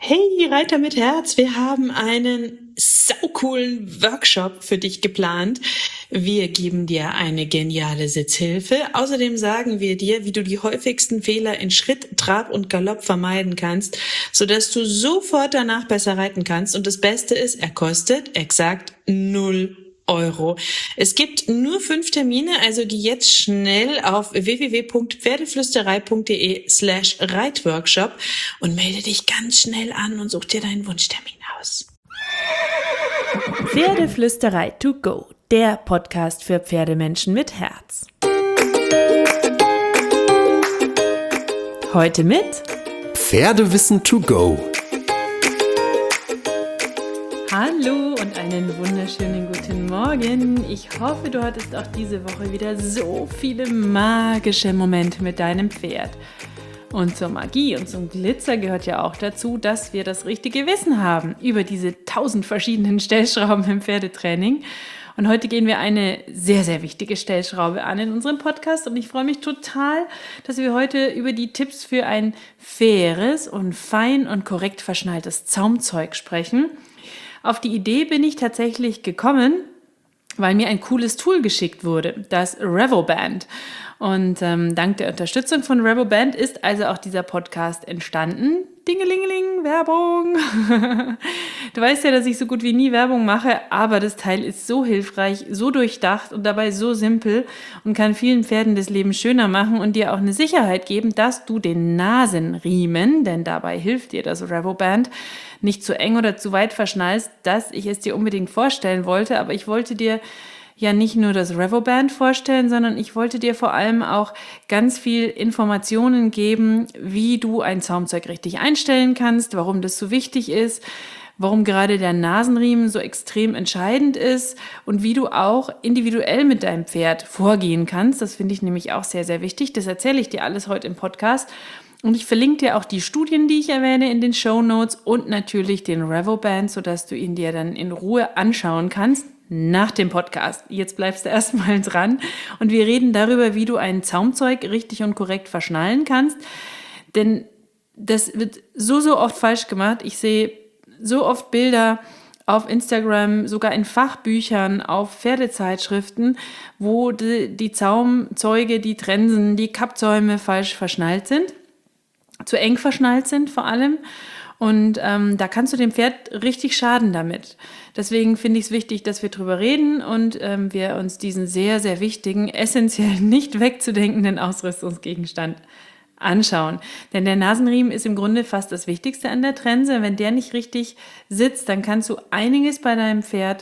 Hey, Reiter mit Herz, wir haben einen saucoolen Workshop für dich geplant. Wir geben dir eine geniale Sitzhilfe. Außerdem sagen wir dir, wie du die häufigsten Fehler in Schritt, Trab und Galopp vermeiden kannst, sodass du sofort danach besser reiten kannst. Und das Beste ist, er kostet exakt 0 Euro. Es gibt nur 5 Termine, also geh jetzt schnell auf www.pferdeflüsterei.de/Reitworkshop und melde dich ganz schnell an und such dir deinen Wunschtermin aus. Pferdeflüsterei to go, der Podcast für Pferdemenschen mit Herz. Heute mit Pferdewissen to go. Hallo und einen wunderschönen guten Morgen. Ich hoffe, du hattest auch diese Woche wieder so viele magische Momente mit deinem Pferd. Und zur Magie und zum Glitzer gehört ja auch dazu, dass wir das richtige Wissen haben über diese 1000 verschiedenen Stellschrauben im Pferdetraining. Und heute gehen wir eine sehr, sehr wichtige Stellschraube an in unserem Podcast. Und ich freue mich total, dass wir heute über die Tipps für ein faires und fein und korrekt verschnalltes Zaumzeug sprechen. Auf die Idee bin ich tatsächlich gekommen, weil mir ein cooles Tool geschickt wurde, das Revoband. Und dank der Unterstützung von Revoband ist also auch dieser Podcast entstanden. Dingelingeling, Werbung. Du weißt ja, dass ich so gut wie nie Werbung mache, aber das Teil ist so hilfreich, so durchdacht und dabei so simpel und kann vielen Pferden das Leben schöner machen und dir auch eine Sicherheit geben, dass du den Nasenriemen, denn dabei hilft dir das Revoband, nicht zu eng oder zu weit verschnallst, dass ich es dir unbedingt vorstellen wollte, aber ich wollte dir ja nicht nur das Revoband vorstellen, sondern ich wollte dir vor allem auch ganz viel Informationen geben, wie du ein Zaumzeug richtig einstellen kannst, warum das so wichtig ist, warum gerade der Nasenriemen so extrem entscheidend ist und wie du auch individuell mit deinem Pferd vorgehen kannst. Das finde ich nämlich auch sehr, sehr wichtig. Das erzähle ich dir alles heute im Podcast. Und ich verlinke dir auch die Studien, die ich erwähne, in den Shownotes und natürlich den Revoband, sodass du ihn dir dann in Ruhe anschauen kannst nach dem Podcast. Jetzt bleibst du erstmal dran und wir reden darüber, wie du ein Zaumzeug richtig und korrekt verschnallen kannst, denn das wird so oft falsch gemacht. Ich sehe so oft Bilder auf Instagram, sogar in Fachbüchern, auf Pferdezeitschriften, wo die Zaumzeuge, die Trensen, die Kappzäume falsch verschnallt sind, zu eng verschnallt sind vor allem. Und da kannst du dem Pferd richtig schaden damit. Deswegen finde ich es wichtig, dass wir drüber reden und wir uns diesen sehr, sehr wichtigen, essentiell nicht wegzudenkenden Ausrüstungsgegenstand anschauen. Denn der Nasenriemen ist im Grunde fast das Wichtigste an der Trense. Wenn der nicht richtig sitzt, dann kannst du einiges bei deinem Pferd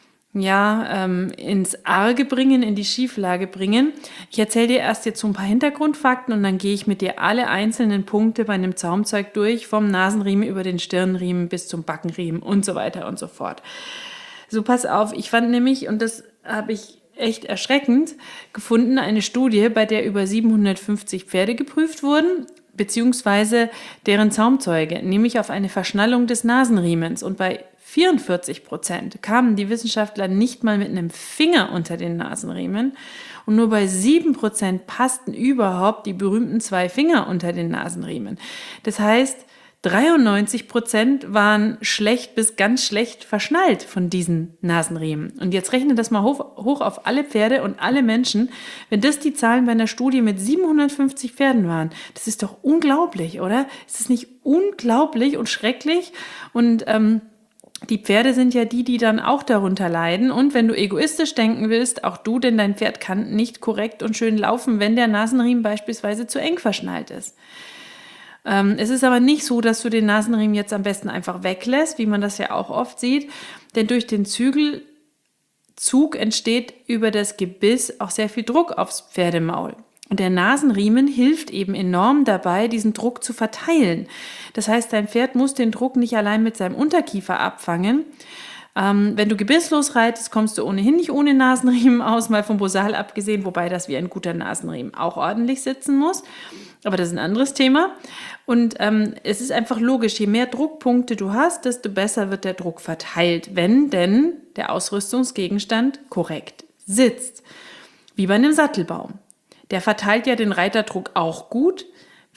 ins Arge bringen, in die Schieflage bringen. Ich erzähle dir erst jetzt so ein paar Hintergrundfakten und dann gehe ich mit dir alle einzelnen Punkte bei einem Zaumzeug durch, vom Nasenriemen über den Stirnriemen bis zum Backenriemen und so weiter und so fort. So, pass auf, ich fand nämlich, und das habe ich echt erschreckend gefunden, eine Studie, bei der über 750 Pferde geprüft wurden, beziehungsweise deren Zaumzeuge, nämlich auf eine Verschnallung des Nasenriemens. Und bei 44% kamen die Wissenschaftler nicht mal mit einem Finger unter den Nasenriemen und nur bei 7% passten überhaupt die berühmten 2 Finger unter den Nasenriemen. Das heißt, 93% waren schlecht bis ganz schlecht verschnallt von diesen Nasenriemen. Und jetzt rechne das mal hoch auf alle Pferde und alle Menschen. Wenn das die Zahlen bei einer Studie mit 750 Pferden waren, das ist doch unglaublich, oder? Ist das nicht unglaublich und schrecklich? Und die Pferde sind ja die dann auch darunter leiden. Und wenn du egoistisch denken willst, auch du, denn dein Pferd kann nicht korrekt und schön laufen, wenn der Nasenriemen beispielsweise zu eng verschnallt ist. Es ist aber nicht so, dass du den Nasenriemen jetzt am besten einfach weglässt, wie man das ja auch oft sieht. Denn durch den Zügelzug entsteht über das Gebiss auch sehr viel Druck aufs Pferdemaul. Und der Nasenriemen hilft eben enorm dabei, diesen Druck zu verteilen. Das heißt, dein Pferd muss den Druck nicht allein mit seinem Unterkiefer abfangen. Wenn du gebisslos reitest, kommst du ohnehin nicht ohne Nasenriemen aus, mal vom Bosal abgesehen, wobei das wie ein guter Nasenriemen auch ordentlich sitzen muss. Aber das ist ein anderes Thema. Und es ist einfach logisch, je mehr Druckpunkte du hast, desto besser wird der Druck verteilt, wenn denn der Ausrüstungsgegenstand korrekt sitzt. Wie bei einem Sattelbaum. Der verteilt ja den Reiterdruck auch gut,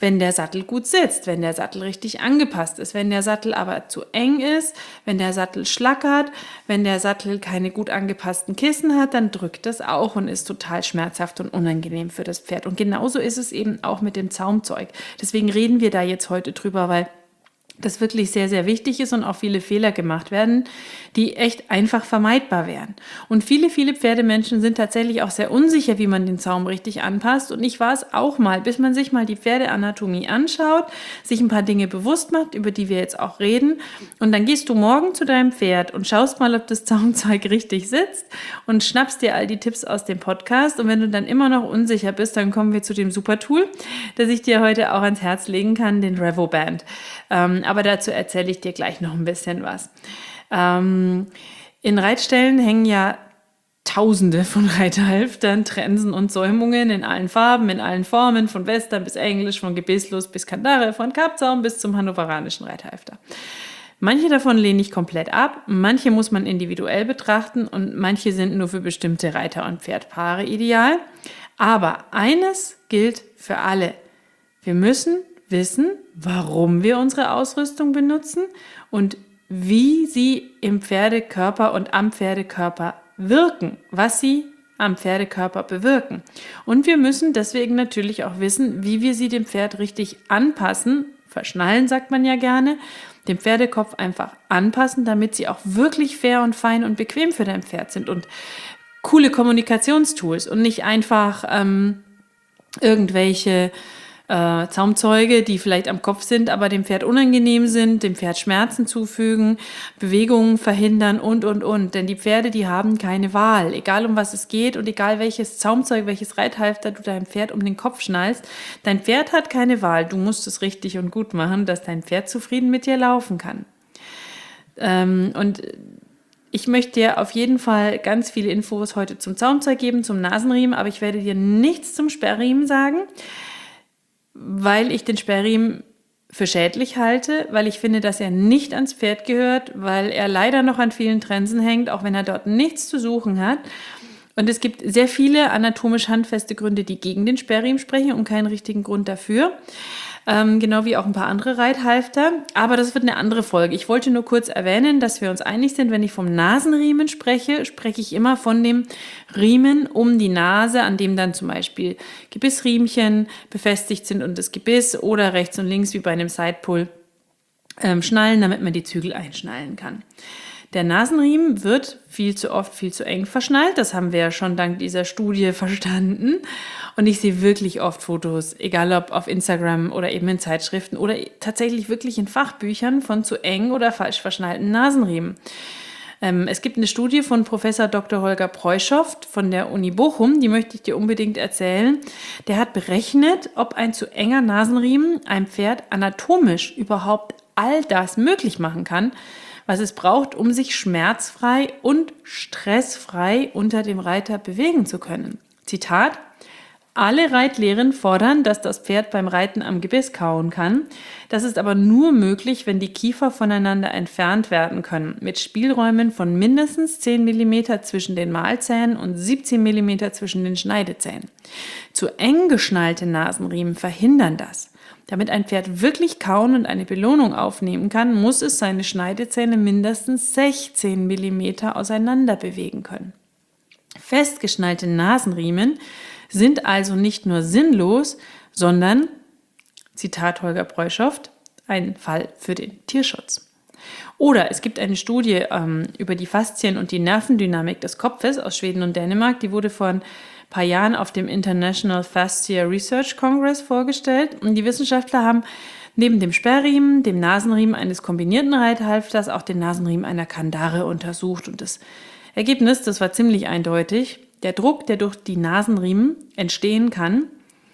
wenn der Sattel gut sitzt, wenn der Sattel richtig angepasst ist. Wenn der Sattel aber zu eng ist, wenn der Sattel schlackert, wenn der Sattel keine gut angepassten Kissen hat, dann drückt das auch und ist total schmerzhaft und unangenehm für das Pferd. Und genauso ist es eben auch mit dem Zaumzeug. Deswegen reden wir da jetzt heute drüber, weil das wirklich sehr, sehr wichtig ist und auch viele Fehler gemacht werden, die echt einfach vermeidbar wären. Und viele Pferdemenschen sind tatsächlich auch sehr unsicher, wie man den Zaum richtig anpasst. Und ich war es auch mal, bis man sich mal die Pferdeanatomie anschaut, sich ein paar Dinge bewusst macht, über die wir jetzt auch reden. Und dann gehst du morgen zu deinem Pferd und schaust mal, ob das Zaumzeug richtig sitzt und schnappst dir all die Tipps aus dem Podcast. Und wenn du dann immer noch unsicher bist, dann kommen wir zu dem super Tool, das ich dir heute auch ans Herz legen kann, den Revoband. Aber dazu erzähle ich dir gleich noch ein bisschen was. In Reitstellen hängen ja Tausende von Reithalftern, Trensen und Säumungen in allen Farben, in allen Formen, von Western bis Englisch, von Gebisslos bis Kandare, von Kappzaum bis zum hannoveranischen Reithalfter. Manche davon lehne ich komplett ab, manche muss man individuell betrachten und manche sind nur für bestimmte Reiter- und Pferdpaare ideal. Aber eines gilt für alle. Wir müssen wissen, warum wir unsere Ausrüstung benutzen und wie sie im Pferdekörper und am Pferdekörper wirken, was sie am Pferdekörper bewirken. Und wir müssen deswegen natürlich auch wissen, wie wir sie dem Pferd richtig anpassen, verschnallen sagt man ja gerne, den Pferdekopf einfach anpassen, damit sie auch wirklich fair und fein und bequem für dein Pferd sind und coole Kommunikationstools und nicht einfach irgendwelche Zaumzeuge, die vielleicht am Kopf sind, aber dem Pferd unangenehm sind, dem Pferd Schmerzen zufügen, Bewegungen verhindern und. Denn die Pferde, die haben keine Wahl, egal um was es geht und egal welches Zaumzeug, welches Reithalfter du deinem Pferd um den Kopf schnallst, dein Pferd hat keine Wahl. Du musst es richtig und gut machen, dass dein Pferd zufrieden mit dir laufen kann. Und ich möchte dir auf jeden Fall ganz viele Infos heute zum Zaumzeug geben, zum Nasenriemen, aber ich werde dir nichts zum Sperrriemen sagen, weil ich den Sperrriemen für schädlich halte, weil ich finde, dass er nicht ans Pferd gehört, weil er leider noch an vielen Trensen hängt, auch wenn er dort nichts zu suchen hat. Und es gibt sehr viele anatomisch handfeste Gründe, die gegen den Sperrriemen sprechen und keinen richtigen Grund dafür. Genau wie auch ein paar andere Reithalfter. Aber das wird eine andere Folge. Ich wollte nur kurz erwähnen, dass wir uns einig sind, wenn ich vom Nasenriemen spreche, spreche ich immer von dem Riemen um die Nase, an dem dann zum Beispiel Gebissriemchen befestigt sind und das Gebiss oder rechts und links wie bei einem Sidepull schnallen, damit man die Zügel einschnallen kann. Der Nasenriemen wird viel zu oft, viel zu eng verschnallt. Das haben wir ja schon dank dieser Studie verstanden. Und ich sehe wirklich oft Fotos, egal ob auf Instagram oder eben in Zeitschriften oder tatsächlich wirklich in Fachbüchern von zu eng oder falsch verschnallten Nasenriemen. Es gibt eine Studie von Professor Dr. Holger Preuschow von der Uni Bochum, die möchte ich dir unbedingt erzählen. Der hat berechnet, ob ein zu enger Nasenriemen einem Pferd anatomisch überhaupt all das möglich machen kann, was es braucht, um sich schmerzfrei und stressfrei unter dem Reiter bewegen zu können. Zitat: Alle Reitlehren fordern, dass das Pferd beim Reiten am Gebiss kauen kann. Das ist aber nur möglich, wenn die Kiefer voneinander entfernt werden können, mit Spielräumen von mindestens 10 mm zwischen den Mahlzähnen und 17 mm zwischen den Schneidezähnen. Zu eng geschnallte Nasenriemen verhindern das. Damit ein Pferd wirklich kauen und eine Belohnung aufnehmen kann, muss es seine Schneidezähne mindestens 16 mm auseinander bewegen können. Festgeschnallte Nasenriemen sind also nicht nur sinnlos, sondern, Zitat Holger Preuschow, ein Fall für den Tierschutz. Oder es gibt eine Studie über die Faszien und die Nervendynamik des Kopfes aus Schweden und Dänemark, die wurde vor ein paar Jahren auf dem International Fascia Research Congress vorgestellt. Und die Wissenschaftler haben neben dem Sperrriemen, dem Nasenriemen eines kombinierten Reithalfters auch den Nasenriemen einer Kandare untersucht. Und das Ergebnis, das war ziemlich eindeutig. Der Druck, der durch die Nasenriemen entstehen kann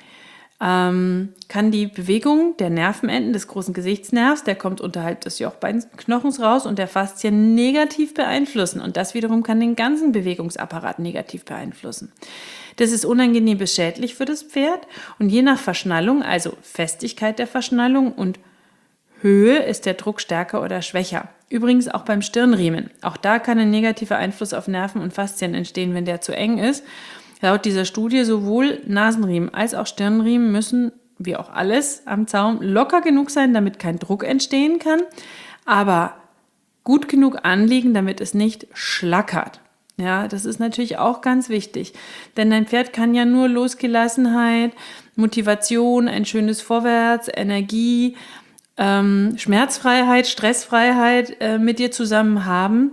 die Bewegung der Nervenenden des großen Gesichtsnervs, der kommt unterhalb des Jochbeinknochens raus, und der Faszien negativ beeinflussen. Und das wiederum kann den ganzen Bewegungsapparat negativ beeinflussen. Das ist unangenehm bis schädlich für das Pferd, und je nach Verschnallung, also Festigkeit der Verschnallung und Höhe, ist der Druck stärker oder schwächer. Übrigens auch beim Stirnriemen. Auch da kann ein negativer Einfluss auf Nerven und Faszien entstehen, wenn der zu eng ist. Laut dieser Studie sowohl Nasenriemen als auch Stirnriemen müssen wie auch alles am Zaum, locker genug sein, damit kein Druck entstehen kann, aber gut genug anliegen, damit es nicht schlackert. Ja, das ist natürlich auch ganz wichtig, denn dein Pferd kann ja nur Losgelassenheit, Motivation, ein schönes Vorwärts, Energie, Schmerzfreiheit, Stressfreiheit mit dir zusammen haben,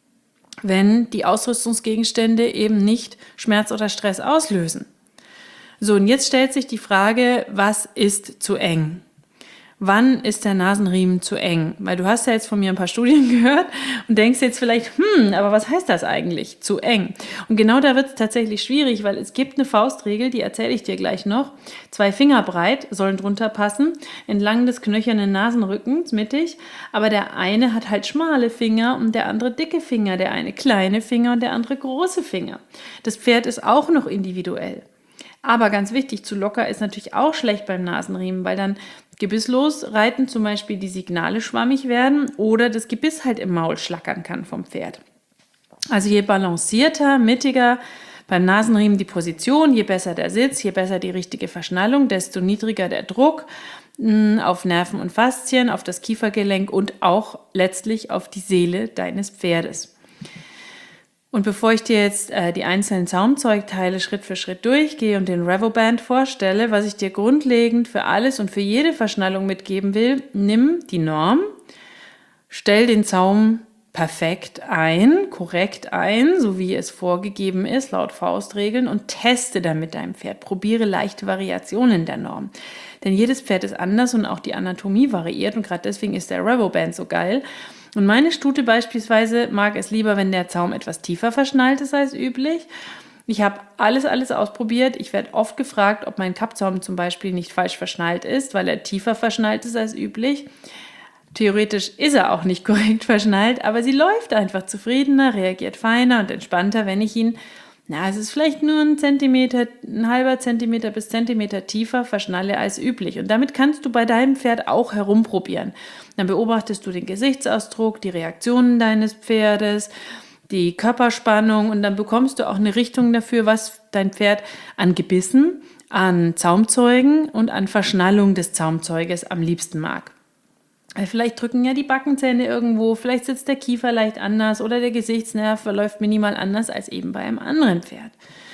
wenn die Ausrüstungsgegenstände eben nicht Schmerz oder Stress auslösen. So, und jetzt stellt sich die Frage, was ist zu eng? Wann ist der Nasenriemen zu eng? Weil du hast ja jetzt von mir ein paar Studien gehört und denkst jetzt vielleicht, aber was heißt das eigentlich, zu eng? Und genau da wird es tatsächlich schwierig, weil es gibt eine Faustregel, die erzähle ich dir gleich noch. 2 Finger breit sollen drunter passen, entlang des knöchernen Nasenrückens, mittig. Aber der eine hat halt schmale Finger und der andere dicke Finger, der eine kleine Finger und der andere große Finger. Das Pferd ist auch noch individuell. Aber ganz wichtig, zu locker ist natürlich auch schlecht beim Nasenriemen, weil dann gebisslos reiten zum Beispiel die Signale schwammig werden oder das Gebiss halt im Maul schlackern kann vom Pferd. Also je balancierter, mittiger beim Nasenriemen die Position, je besser der Sitz, je besser die richtige Verschnallung, desto niedriger der Druck auf Nerven und Faszien, auf das Kiefergelenk und auch letztlich auf die Seele deines Pferdes. Und bevor ich dir jetzt die einzelnen Zaumzeugteile Schritt für Schritt durchgehe und den Revoband vorstelle, was ich dir grundlegend für alles und für jede Verschnallung mitgeben will, nimm die Norm, stell den Zaum perfekt ein, korrekt ein, so wie es vorgegeben ist, laut Faustregeln, und teste damit deinem Pferd. Probiere leichte Variationen der Norm. Denn jedes Pferd ist anders und auch die Anatomie variiert und gerade deswegen ist der Revoband so geil. Und meine Stute beispielsweise mag es lieber, wenn der Zaum etwas tiefer verschnallt ist als üblich. Ich habe alles ausprobiert. Ich werde oft gefragt, ob mein Kappzaum zum Beispiel nicht falsch verschnallt ist, weil er tiefer verschnallt ist als üblich. Theoretisch ist er auch nicht korrekt verschnallt, aber sie läuft einfach zufriedener, reagiert feiner und entspannter, wenn ich ihn, es ist vielleicht nur ein halber Zentimeter bis Zentimeter tiefer verschnalle als üblich. Und damit kannst du bei deinem Pferd auch herumprobieren. Dann beobachtest du den Gesichtsausdruck, die Reaktionen deines Pferdes, die Körperspannung und dann bekommst du auch eine Richtung dafür, was dein Pferd an Gebissen, an Zaumzeugen und an Verschnallung des Zaumzeuges am liebsten mag. Vielleicht drücken ja die Backenzähne irgendwo, vielleicht sitzt der Kiefer leicht anders oder der Gesichtsnerv verläuft minimal anders als eben bei einem anderen Pferd.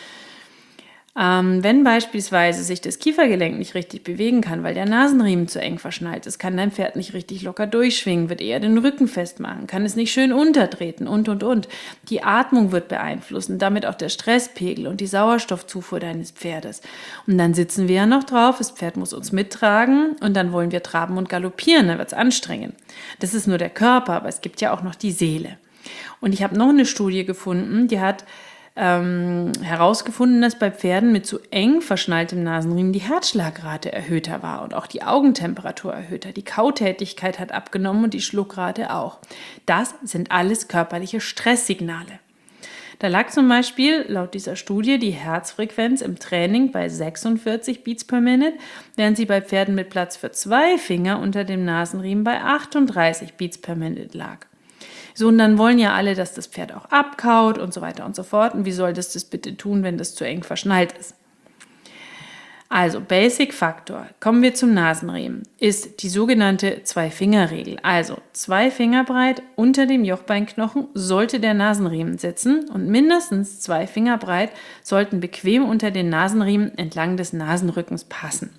Wenn beispielsweise sich das Kiefergelenk nicht richtig bewegen kann, weil der Nasenriemen zu eng verschnallt ist, kann dein Pferd nicht richtig locker durchschwingen, wird eher den Rücken festmachen, kann es nicht schön untertreten und. Die Atmung wird beeinflussen, damit auch der Stresspegel und die Sauerstoffzufuhr deines Pferdes. Und dann sitzen wir ja noch drauf, das Pferd muss uns mittragen und dann wollen wir traben und galoppieren, dann wird es anstrengend. Das ist nur der Körper, aber es gibt ja auch noch die Seele. Und ich habe noch eine Studie gefunden, die hat herausgefunden, dass bei Pferden mit zu eng verschnalltem Nasenriemen die Herzschlagrate erhöhter war und auch die Augentemperatur erhöhter. Die Kautätigkeit hat abgenommen und die Schluckrate auch. Das sind alles körperliche Stresssignale. Da lag zum Beispiel laut dieser Studie die Herzfrequenz im Training bei 46 Beats per Minute, während sie bei Pferden mit Platz für 2 Finger unter dem Nasenriemen bei 38 Beats per Minute lag. So, und dann wollen ja alle, dass das Pferd auch abkaut und so weiter und so fort. Und wie soll das bitte tun, wenn das zu eng verschnallt ist? Also, Basic-Faktor, kommen wir zum Nasenriemen, ist die sogenannte 2-Finger-Regel. Also, 2 Finger breit unter dem Jochbeinknochen sollte der Nasenriemen sitzen und mindestens 2 Finger breit sollten bequem unter den Nasenriemen entlang des Nasenrückens passen.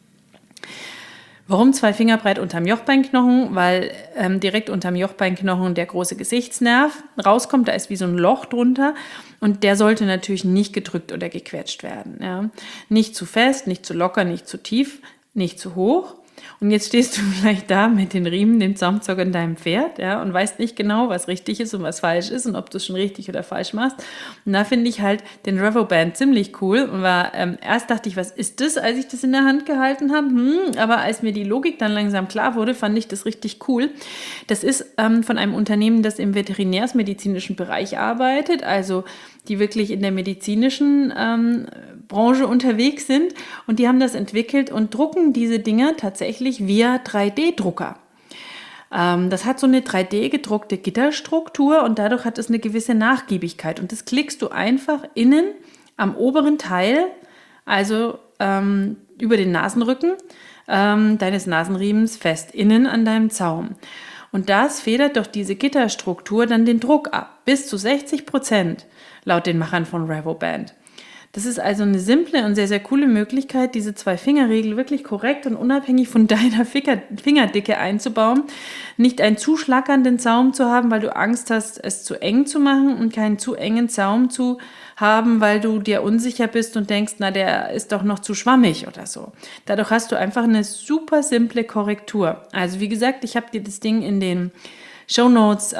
Warum 2 Finger breit unterm Jochbeinknochen? Weil direkt unterm Jochbeinknochen der große Gesichtsnerv rauskommt, da ist wie so ein Loch drunter und der sollte natürlich nicht gedrückt oder gequetscht werden. Ja. Nicht zu fest, nicht zu locker, nicht zu tief, nicht zu hoch. Und jetzt stehst du vielleicht da mit den Riemen, dem Zaumzeug und deinem Pferd, ja, und weißt nicht genau, was richtig ist und was falsch ist und ob du es schon richtig oder falsch machst. Und da finde ich halt den Revoband ziemlich cool. Und erst dachte ich, was ist das, als ich das in der Hand gehalten habe? Aber als mir die Logik dann langsam klar wurde, fand ich das richtig cool. Das ist von einem Unternehmen, das im veterinärsmedizinischen Bereich arbeitet, also die wirklich in der medizinischen Branche unterwegs sind und die haben das entwickelt und drucken diese Dinger tatsächlich via 3D-Drucker. Das hat so eine 3D-gedruckte Gitterstruktur und dadurch hat es eine gewisse Nachgiebigkeit und das klickst du einfach innen am oberen Teil, also über den Nasenrücken deines Nasenriemens fest, innen an deinem Zaum. Und das federt durch diese Gitterstruktur dann den Druck ab, bis zu 60%, laut den Machern von Revoband. Das ist also eine simple und sehr, sehr coole Möglichkeit, diese 2-Finger-Regel wirklich korrekt und unabhängig von deiner Fingerdicke einzubauen. Nicht einen zu schlackernden Zaum zu haben, weil du Angst hast, es zu eng zu machen, und keinen zu engen Zaum zu haben, weil du dir unsicher bist und denkst, na, der ist doch noch zu schwammig oder so. Dadurch hast du einfach eine super simple Korrektur. Also wie gesagt, ich habe dir das Ding in den Shownotes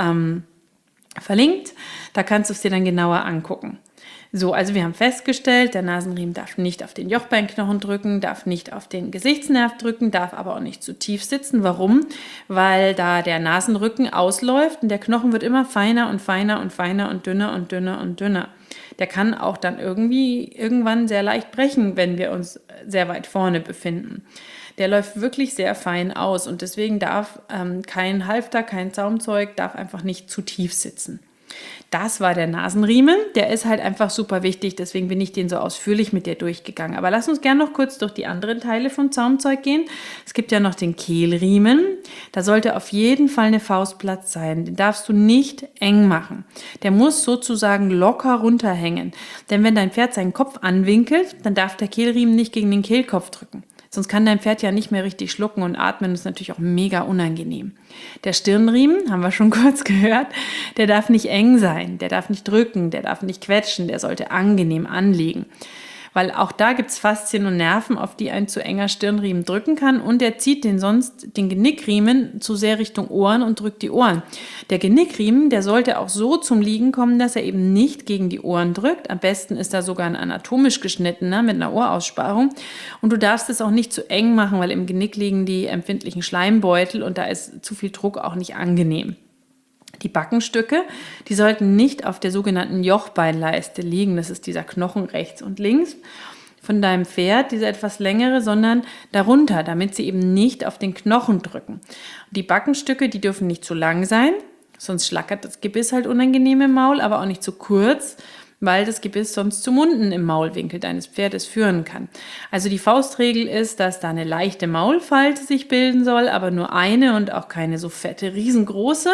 verlinkt. Da kannst du es dir dann genauer angucken. So, also wir haben festgestellt, der Nasenriemen darf nicht auf den Jochbeinknochen drücken, darf nicht auf den Gesichtsnerv drücken, darf aber auch nicht zu tief sitzen. Warum? Weil da der Nasenrücken ausläuft und der Knochen wird immer feiner und feiner und feiner und dünner und dünner und dünner. Der kann auch dann irgendwann sehr leicht brechen, wenn wir uns sehr weit vorne befinden. Der läuft wirklich sehr fein aus und deswegen darf kein Halfter, kein Zaumzeug, darf einfach nicht zu tief sitzen. Das war der Nasenriemen, der ist halt einfach super wichtig, deswegen bin ich den so ausführlich mit dir durchgegangen. Aber lass uns gerne noch kurz durch die anderen Teile vom Zaumzeug gehen. Es gibt ja noch den Kehlriemen, da sollte auf jeden Fall eine Faustplatz sein, den darfst du nicht eng machen. Der muss sozusagen locker runterhängen, denn wenn dein Pferd seinen Kopf anwinkelt, dann darf der Kehlriemen nicht gegen den Kehlkopf drücken. Sonst kann dein Pferd ja nicht mehr richtig schlucken und atmen. Das ist natürlich auch mega unangenehm. Der Stirnriemen, haben wir schon kurz gehört, der darf nicht eng sein, der darf nicht drücken, der darf nicht quetschen, der sollte angenehm anliegen. Weil auch da gibt es Faszien und Nerven, auf die ein zu enger Stirnriemen drücken kann, und der zieht den Genickriemen zu sehr Richtung Ohren und drückt die Ohren. Der Genickriemen, der sollte auch so zum Liegen kommen, dass er eben nicht gegen die Ohren drückt. Am besten ist da sogar ein anatomisch geschnittener mit einer Ohrausparung. Und du darfst es auch nicht zu eng machen, weil im Genick liegen die empfindlichen Schleimbeutel und da ist zu viel Druck auch nicht angenehm. Die Backenstücke, die sollten nicht auf der sogenannten Jochbeinleiste liegen. Das ist dieser Knochen rechts und links von deinem Pferd, diese etwas längere, sondern darunter, damit sie eben nicht auf den Knochen drücken. Die Backenstücke, die dürfen nicht zu lang sein, sonst schlackert das Gebiss halt unangenehm im Maul, aber auch nicht zu kurz, weil das Gebiss sonst zu Munden im Maulwinkel deines Pferdes führen kann. Also die Faustregel ist, dass da eine leichte Maulfalte sich bilden soll, aber nur eine und auch keine so fette, riesengroße.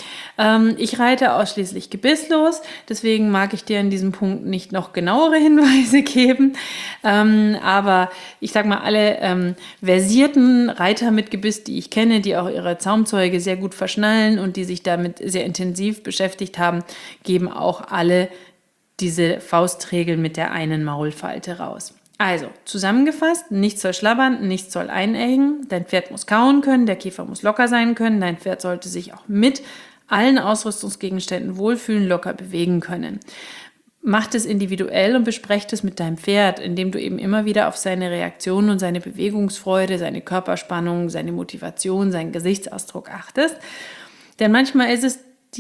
Ich reite ausschließlich gebisslos, deswegen mag ich dir in diesem Punkt nicht noch genauere Hinweise geben, aber ich sag mal, alle versierten Reiter mit Gebiss, die ich kenne, die auch ihre Zaumzeuge sehr gut verschnallen und die sich damit sehr intensiv beschäftigt haben, geben auch alle diese Faustregeln mit der einen Maulfalte raus. Also, zusammengefasst, nichts soll schlabbern, nichts soll einengen, dein Pferd muss kauen können, der Kiefer muss locker sein können, dein Pferd sollte sich auch mit allen Ausrüstungsgegenständen wohlfühlen, locker bewegen können. Macht es individuell und besprecht es mit deinem Pferd, indem du eben immer wieder auf seine Reaktionen und seine Bewegungsfreude, seine Körperspannung, seine Motivation, seinen Gesichtsausdruck achtest. Denn manchmal ist es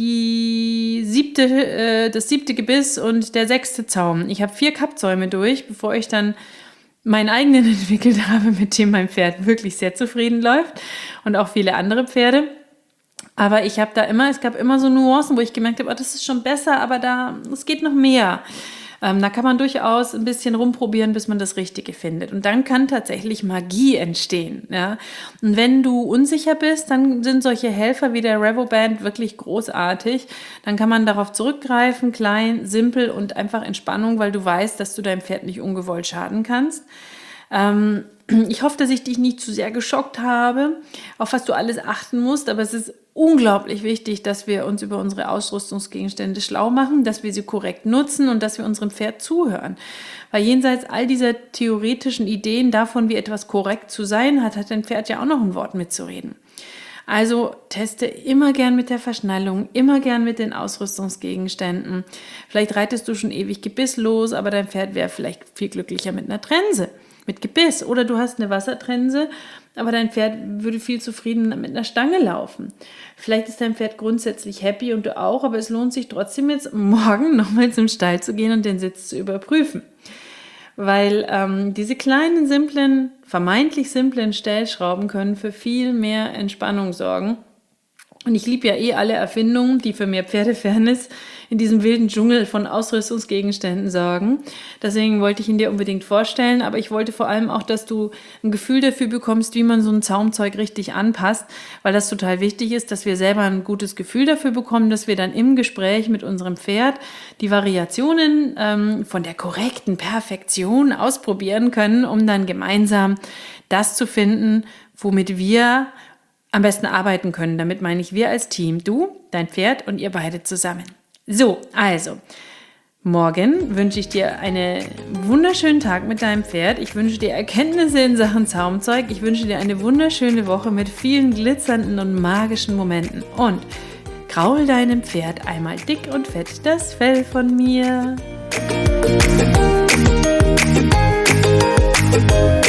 das siebte Gebiss und der 6. Zaum. Ich habe 4 Kappzäume durch, bevor ich dann meinen eigenen entwickelt habe, mit dem mein Pferd wirklich sehr zufrieden läuft und auch viele andere Pferde. Aber es gab immer so Nuancen, wo ich gemerkt habe, das ist schon besser, aber es geht noch mehr. Da kann man durchaus ein bisschen rumprobieren, bis man das Richtige findet. Und dann kann tatsächlich Magie entstehen. Ja? Und wenn du unsicher bist, dann sind solche Helfer wie der Revoband wirklich großartig. Dann kann man darauf zurückgreifen, klein, simpel und einfach Entspannung, weil du weißt, dass du deinem Pferd nicht ungewollt schaden kannst. Ich hoffe, dass ich dich nicht zu sehr geschockt habe, auf was du alles achten musst, aber es ist unglaublich wichtig, dass wir uns über unsere Ausrüstungsgegenstände schlau machen, dass wir sie korrekt nutzen und dass wir unserem Pferd zuhören. Weil jenseits all dieser theoretischen Ideen davon, wie etwas korrekt zu sein hat, hat dein Pferd ja auch noch ein Wort mitzureden. Also teste immer gern mit der Verschnallung, immer gern mit den Ausrüstungsgegenständen. Vielleicht reitest du schon ewig gebisslos, aber dein Pferd wäre vielleicht viel glücklicher mit einer Trense, mit Gebiss. Oder du hast eine Wassertrense, aber dein Pferd würde viel zufriedener mit einer Stange laufen. Vielleicht ist dein Pferd grundsätzlich happy und du auch, aber es lohnt sich trotzdem jetzt morgen nochmal zum Stall zu gehen und den Sitz zu überprüfen. Weil diese kleinen, vermeintlich simplen Stellschrauben können für viel mehr Entspannung sorgen Und ich liebe ja alle Erfindungen, die für mehr Pferdefairness in diesem wilden Dschungel von Ausrüstungsgegenständen sorgen. Deswegen wollte ich ihn dir unbedingt vorstellen, aber ich wollte vor allem auch, dass du ein Gefühl dafür bekommst, wie man so ein Zaumzeug richtig anpasst, weil das total wichtig ist, dass wir selber ein gutes Gefühl dafür bekommen, dass wir dann im Gespräch mit unserem Pferd die Variationen von der korrekten Perfektion ausprobieren können, um dann gemeinsam das zu finden, womit wir am besten arbeiten können. Damit meine ich wir als Team, du, dein Pferd und ihr beide zusammen. So, also, morgen wünsche ich dir einen wunderschönen Tag mit deinem Pferd. Ich wünsche dir Erkenntnisse in Sachen Zaumzeug. Ich wünsche dir eine wunderschöne Woche mit vielen glitzernden und magischen Momenten. Und kraul deinem Pferd einmal dick und fett das Fell von mir.